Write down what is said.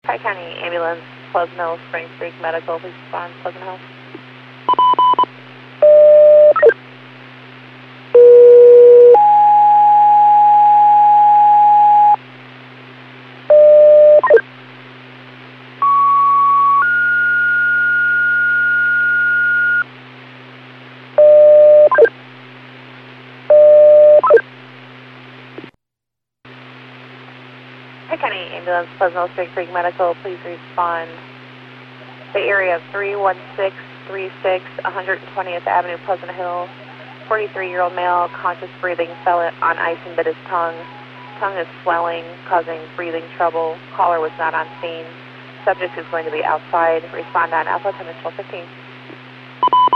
Tri-County Ambulance, Pleasant Hill, Spring Creek Medical, please respond, Pleasant Hill. Tri-County Ambulance, Pleasant Hill, Spring Creek Medical, please respond. The area of 31636 120th Avenue, Pleasant Hill. 43-year-old male, conscious breathing, fell on ice and bit his tongue. Tongue is swelling, causing breathing trouble. Caller was not on scene. Subject is going to be outside. Respond on Alpha, 10-12-15.